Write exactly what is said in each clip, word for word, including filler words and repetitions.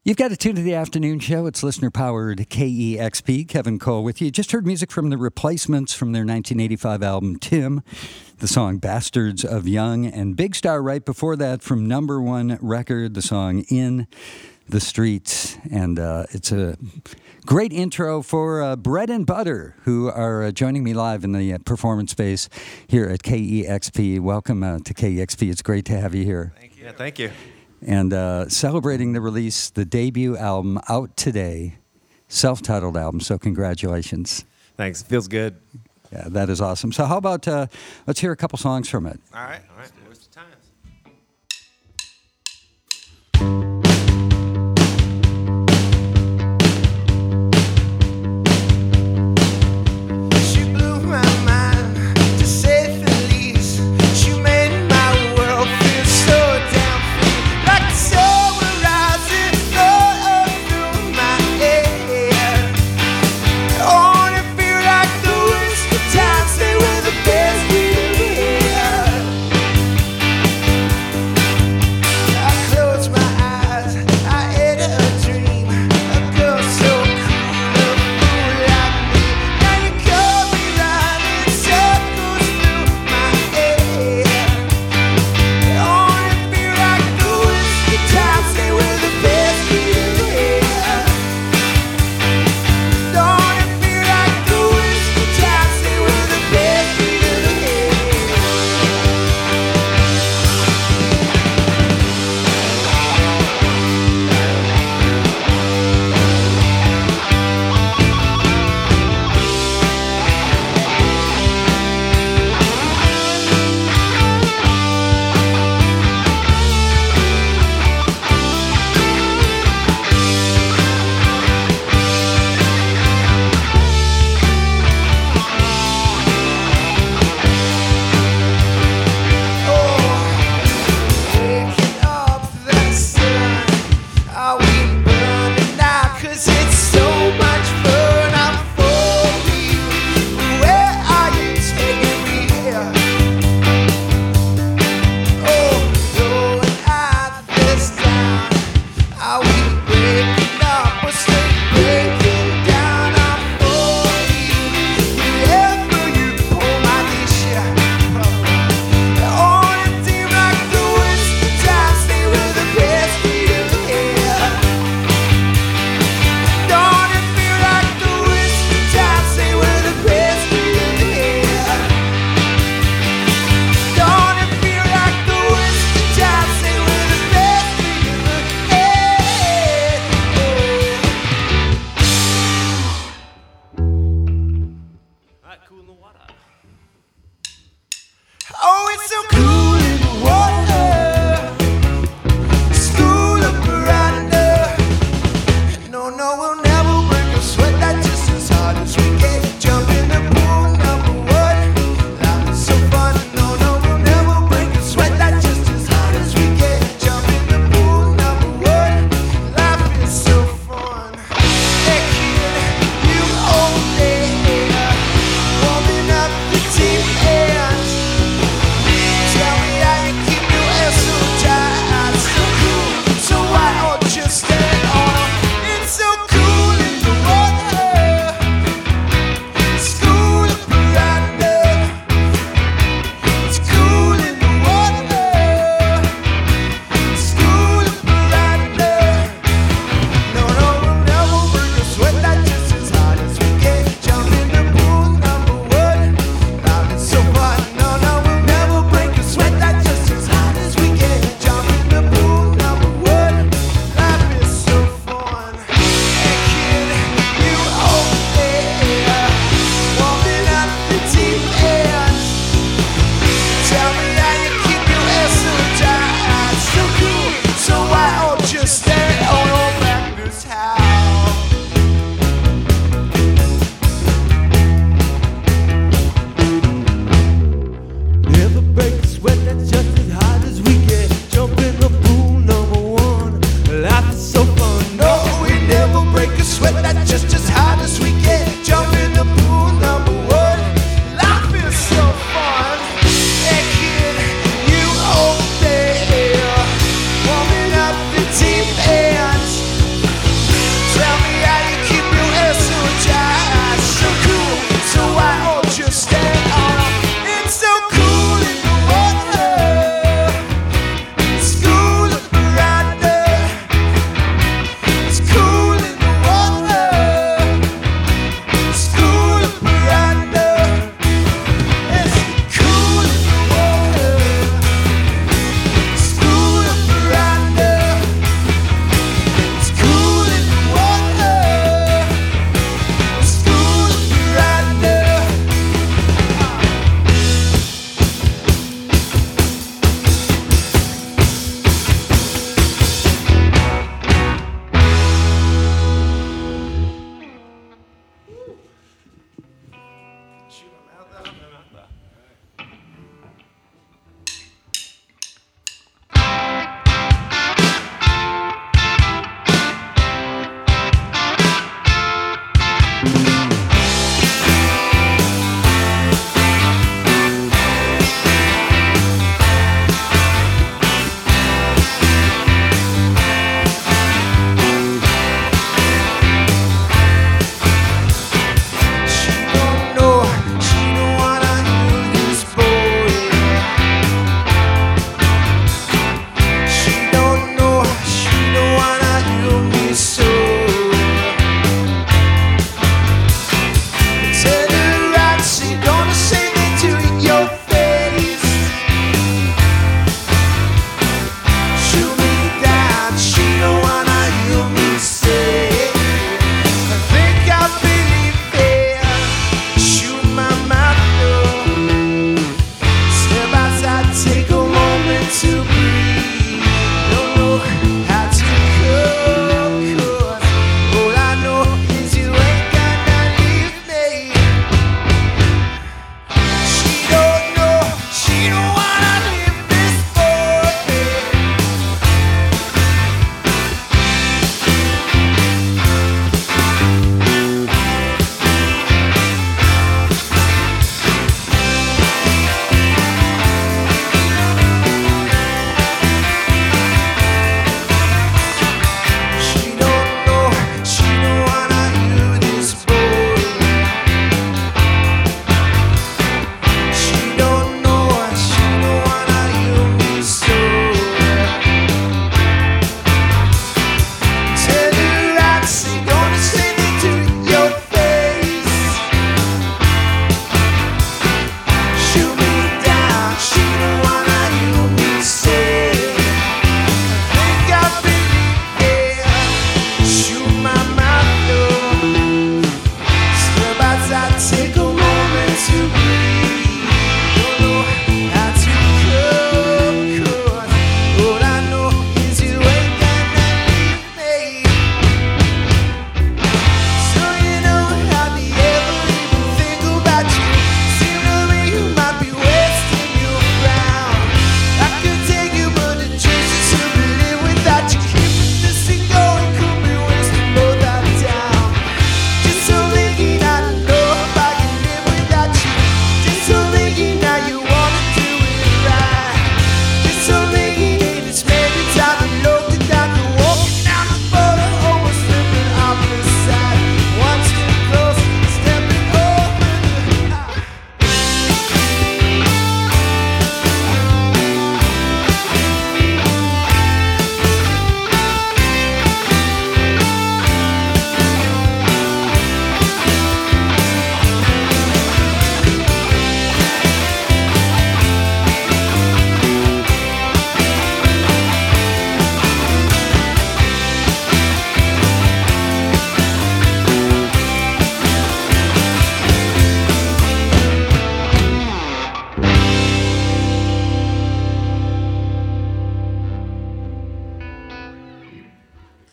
You've got to tune to the afternoon show. It's listener-powered K E X P. Kevin Cole with you. Just heard music from The Replacements from their nineteen eighty-five album, Tim. The song Bastards of Young. And Big Star right before that from Number One Record, the song In the Streets. And uh, it's a great intro for uh, Bread and Butter, who are uh, joining me live in the uh, performance space here at K E X P. Welcome uh, to K E X P. It's great to have you here. Thank you. Yeah, thank you. And uh, celebrating the release, the debut album out today, self-titled album. So congratulations. Thanks. Feels good. Yeah, that is awesome. So how about uh, let's hear a couple songs from it. All right. All right. Where's the time?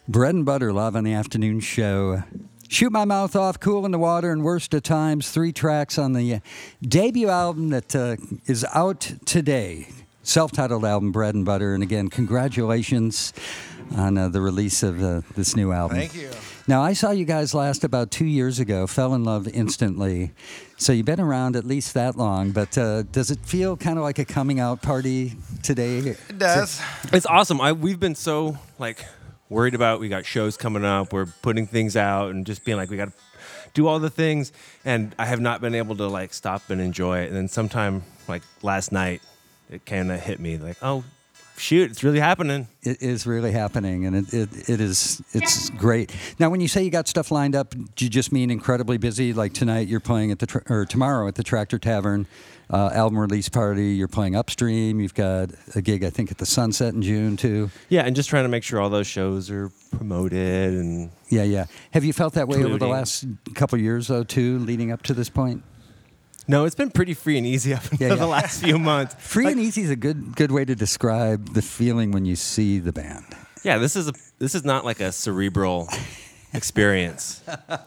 Bread and Butter, live on the afternoon show. Shoot My Mouth Off, Cool in the Water, and Worst of Times. Three tracks on the debut album that uh, is out today. Self-titled album, Bread and Butter. And again, congratulations on uh, the release of uh, this new album. Thank you. Now, I saw you guys last about two years ago, fell in love instantly. So you've been around at least that long, but uh, does it feel kind of like a coming out party today? It does. It's awesome. I we've been so like worried about. We got shows coming up. We're putting things out and just being like we got to do all the things. And I have not been able to like stop and enjoy it. And then sometime like last night, it kind of hit me like, oh. Shoot, it's really happening. It is really happening, and it, it, it is it's great. Now, when you say you got stuff lined up, do you just mean incredibly busy? Like tonight, you're playing at the tra- or tomorrow at the Tractor Tavern uh, album release party. You're playing Upstream. You've got a gig, I think, at the Sunset in June too. Yeah, and just trying to make sure all those shows are promoted and. Yeah, yeah. Have you felt that way Including. over the last couple of years, though, too, leading up to this point? No, it's been pretty free and easy up until Yeah, yeah. the last few months. Free Like, and easy is a good good way to describe the feeling when you see the band. Yeah, this is a this is not like a cerebral experience.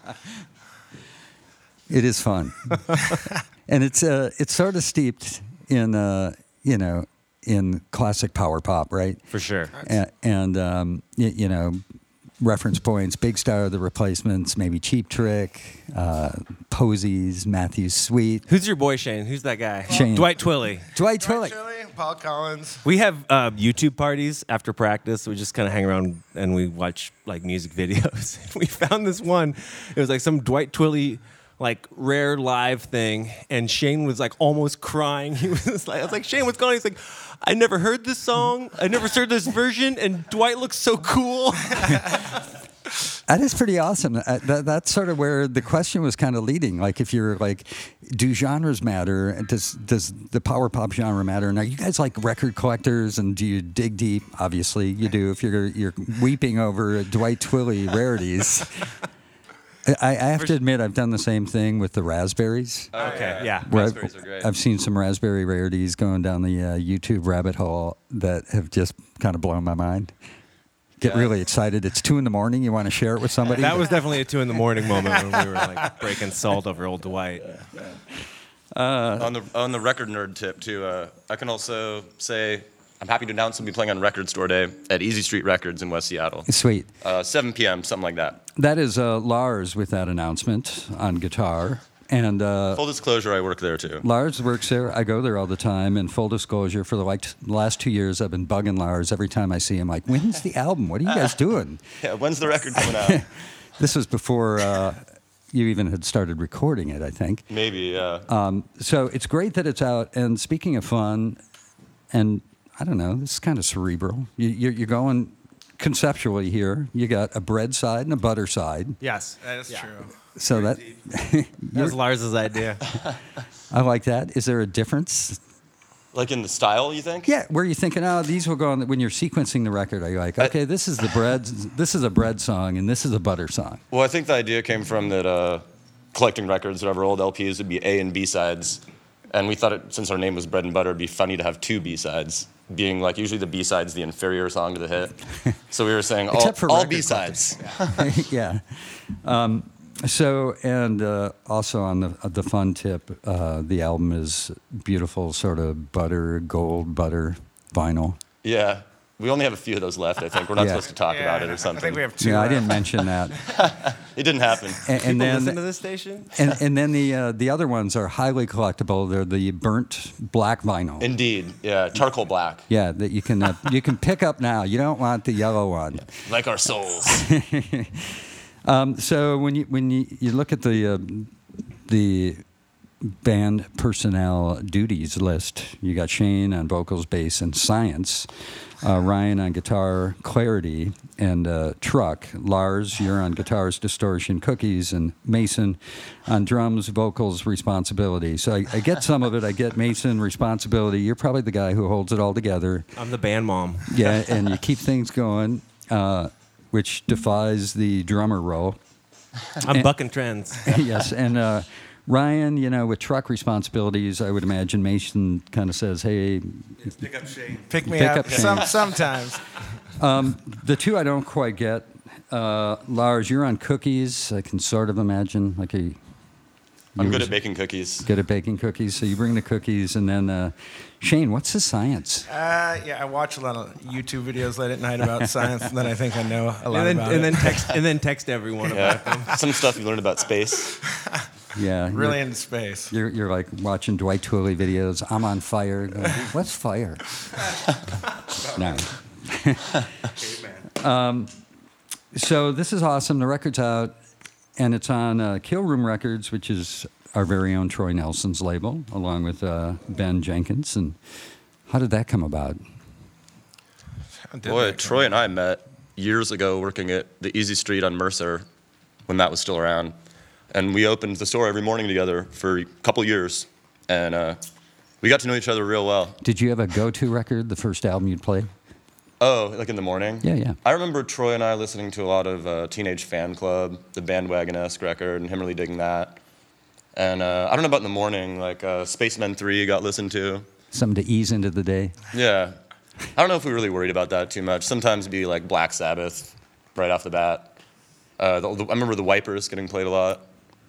It is fun, and it's uh, it's sort of steeped in uh, you know in classic power pop, right? For sure. And, and um, y- you know, reference points: Big Star, The Replacements, maybe Cheap Trick, uh, Posies, Matthew Sweet, Who's your boy, Shane? Who's that guy? Shane. Dwight Twilley. Dwight Dwight Twilley. Chili, Paul Collins. We have uh, YouTube parties after practice. We just kind of hang around and we watch like music videos. We found this one. It was like some Dwight Twilley like rare live thing, and Shane was like almost crying. He was like, I was like, Shane, what's going on? He's like, I never heard this song. I never heard this version, and Dwight looks so cool. That is pretty awesome. Uh, that, that's sort of where the question was kind of leading. Like, if you're like, do genres matter? Does does the power pop genre matter? Now, you guys like record collectors, and do you dig deep? Obviously, you do. If you're you're weeping over Dwight Twilley rarities. I, I have to admit, I've done the same thing with the Raspberries. Okay, yeah. Where Raspberries I've, are great. I've seen some Raspberry rarities going down the uh, YouTube rabbit hole that have just kind of blown my mind. Get Yeah. really excited. It's two in the morning. You want to share it with somebody? That was definitely a two in the morning moment when we were like breaking salt over old Dwight. on the on the record nerd tip too, uh, I can also say I'm happy to announce we'll be playing on Record Store Day at Easy Street Records in West Seattle, Sweet. uh, seven p.m. something like that. That is uh, Lars with that announcement on guitar. And uh, Full disclosure, I work there too. Lars works there. I go there all the time. And full disclosure, for the like last two years, I've been bugging Lars every time I see him. Like, when's the album? What are you guys doing? Yeah, when's the record coming out? This was before uh, you even had started recording it, I think. Maybe, yeah. Um, so it's great that it's out. And speaking of fun, and I don't know, this is kind of cerebral. You, you're, you're going conceptually here. You got a bread side and a butter side. Yes. That is true. So that That was Lars's idea. I like that. Is there a difference? Like in the style, you think? Yeah, where you're thinking, oh, these will go on when you're sequencing the record. Are you like, okay, this is the bread, this is a bread song, and this is a butter song? Well, I think the idea came from that uh, collecting records, whatever old L Ps would be A and B sides, and we thought it, since our name was Bread and Butter, it'd be funny to have two B sides, being like usually the B side's the inferior song to the hit. So we were saying all, Except for all record B sides. Yeah. Um, so, and uh, also on the the fun tip, uh, the album is beautiful, sort of butter, gold butter vinyl. Yeah. We only have a few of those left, I think. We're not Yeah. supposed to talk about it or I something. think we have two. Yeah, I left. didn't mention that. It didn't happen. And, and People then listen to this station? and, and then the uh, the other ones are highly collectible. They're the burnt black vinyl. Indeed. Yeah. Charcoal black. Yeah, that you can uh, you can pick up now. You don't want the yellow one. Like our souls. Um, so when you when you, you look at the uh, the band personnel duties list, you got Shane on vocals, bass, and science, uh, Ryan on guitar, clarity, and uh, truck. Lars, you're on guitars, distortion, cookies, and Mason on drums, vocals, responsibility. So I, I get some of it. I get Mason, responsibility. You're probably the guy who holds it all together. I'm the band mom. Yeah, and you keep things going. Uh, which defies the drummer role. I'm And- bucking trends. Yes, and uh, Ryan, you know, with truck responsibilities, I would imagine Mason kind of says, hey, Pick up Shane. Pick me Pick up. up Shane. Some, sometimes. um, the two I don't quite get, Uh, Lars, you're on cookies. I can sort of imagine like a. I'm you good was at baking cookies. Good at baking cookies. So you bring the cookies, and then uh, Shane, what's the science? Uh, yeah, I watch a lot of YouTube videos late at night about science, and then I think I know a lot And then, about and it. then text and then text everyone about them. Yeah. Some stuff you learned about space. Yeah, really You're, into space. you're, you're like watching Dwight Twilley videos. I'm on fire. Going, what's fire? No. um, so this is awesome. The record's out, and it's on uh, Kill Room Records, which is our very own Troy Nelson's label, along with uh, Ben Jenkins. And how did that come about? Did Boy, that Troy and I met years ago working at the Easy Street on Mercer when that was still around. And we opened the store every morning together for a couple years. And uh, we got to know each other real well. Did you have a go-to record, the first album you'd play? Oh, like in the morning? Yeah, yeah. I remember Troy and I listening to a lot of uh, Teenage Fan Club, the Bandwagon-esque record, and him really digging that. And uh, I don't know about in the morning, like uh, Spacemen three got listened to. Something to ease into the day? Yeah. I don't know if we were really worried about that too much. Sometimes it'd be like Black Sabbath right off the bat. Uh, the, the, I remember the Wipers getting played a lot.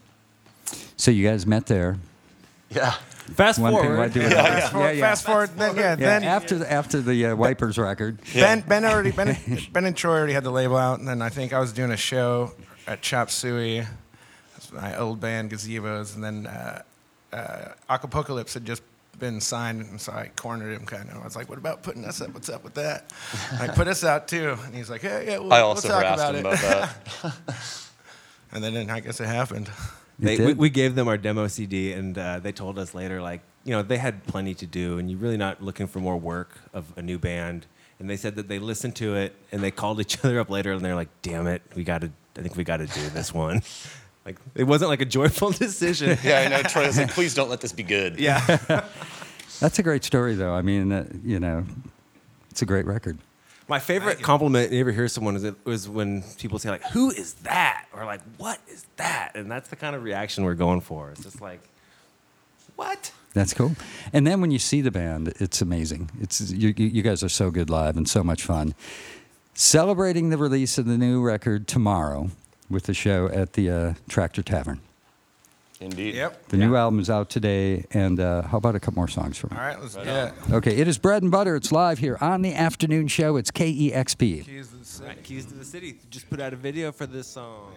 So you guys met there. Yeah. Fast One thing forward. I do Yeah, with- yeah. Fast forward, Yeah, yeah. fast forward, then yeah, Yeah, then after the, after the uh, Wipers record. Ben Ben already Ben, Ben and Troy already had the label out, and then I think I was doing a show at Chop Suey, that's my old band Gazebos, and then uh, uh, Acapocalypse had just been signed, and so I cornered him kind of. I was like, "What about putting us up? What's up with that? Like, put us out too." And he's like, "Yeah, yeah, we'll, I we'll also talk harassed about him it." about that. And then I guess it happened. They, It we, did? we gave them our demo C D, and uh, they told us later, like, you know, they had plenty to do, and you're really not looking for more work of a new band. And they said that they listened to it, and they called each other up later, and they're like, "Damn it, we got to. I think we got to do this one." Like, it wasn't like a joyful decision. Yeah, I know. Troy was like, please don't let this be good. Yeah. That's a great story, though. I mean, uh, you know, it's a great record. My favorite compliment you ever hear someone is it was when people say like, "Who is that?" or like, "What is that?" And that's the kind of reaction we're going for. It's just like, "What?" That's cool. And then when you see the band, it's amazing. It's you, you you guys are so good live and so much fun. Celebrating the release of the new record tomorrow with the show at the uh, Tractor Tavern. Indeed. Yep. The new album is out today, and uh, how about a couple more songs from All it? right, let's do it. Okay, it is Bread and Butter. It's live here on the afternoon show. It's K E X P. Keys to the city. Right, Keys to the City just put out a video for this song.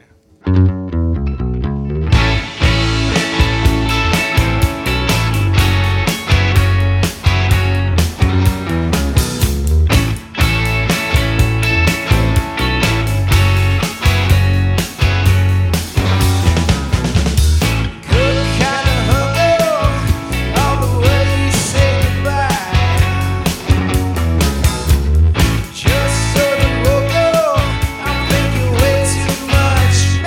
Just so the local, I'm thinking way too much.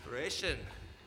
Desperation.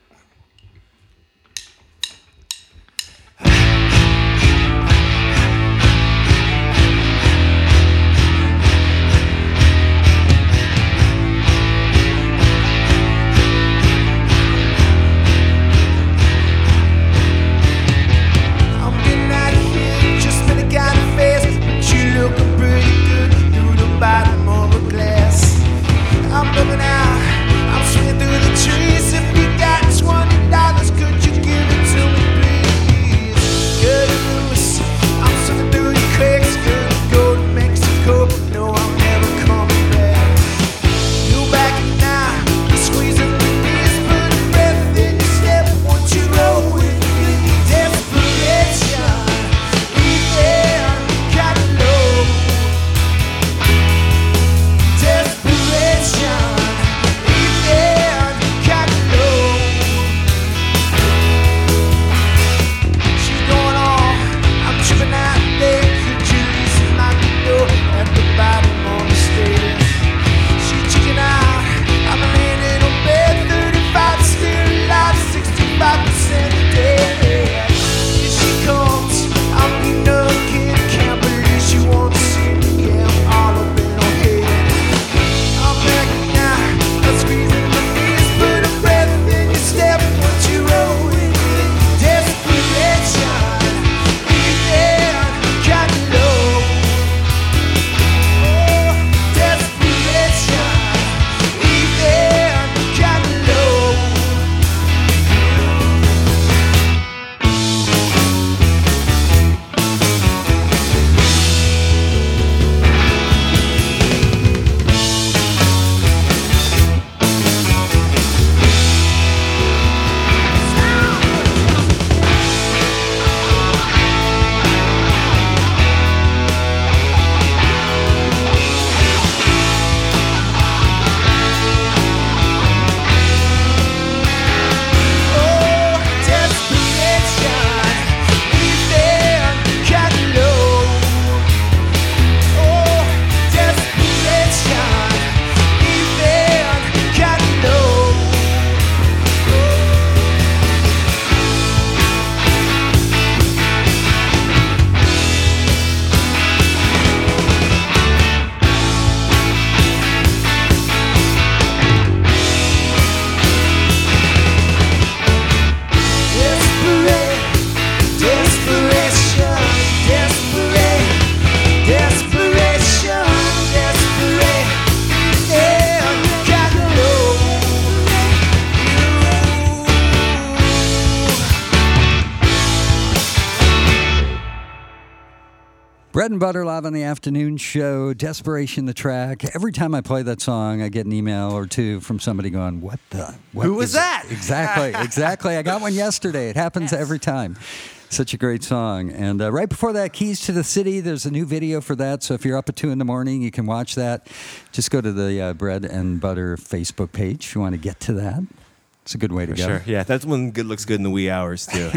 Bread and Butter live on the afternoon show. Desperation, the track. Every time I play that song, I get an email or two from somebody going, what the? What Who was is that? it?" Exactly, exactly. I got one yesterday. It happens yes. every time. Such a great song. And uh, right before that, Keys to the City, there's a new video for that. So if you're up at two in the morning, you can watch that. Just go to the uh, Bread and Butter Facebook page if you want to get to that. It's a good way to for go. Sure. Yeah, that's one good looks good in the wee hours, too.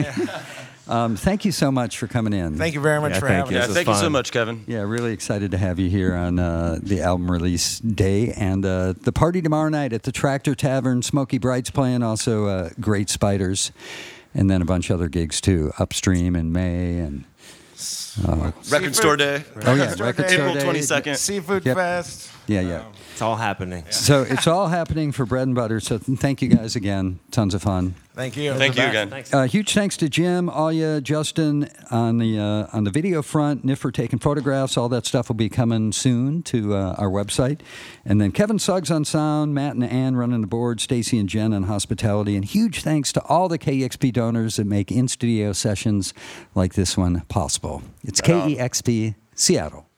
Um, thank you so much for coming in. Thank you very much yeah, for thank having you. us. Yeah, This thank was you so fun. much, Kevin. Yeah, really excited to have you here on uh, the album release day. And uh, the party tomorrow night at the Tractor Tavern. Smokey Bright's playing, also uh, Great Spiders. And then a bunch of other gigs, too. Upstream in May and... Uh, Record Seafood. Store Day. oh, yeah, Store Record Day. Store April Day. twenty-second. Seafood Yep. Fest. Yeah, yeah. It's all happening. So it's all happening for Bread and Butter. So thank you guys again. Tons of fun. Thank you. Thank you again. Thanks. Uh, huge thanks to Jim, Alia, Justin on the uh, on the video front, Nick for taking photographs. All that stuff will be coming soon to uh, our website. And then Kevin Suggs on sound, Matt and Ann running the board, Stacy and Jen on hospitality. And huge thanks to all the K E X P donors that make in-studio sessions like this one possible. It's Right on. K E X P Seattle.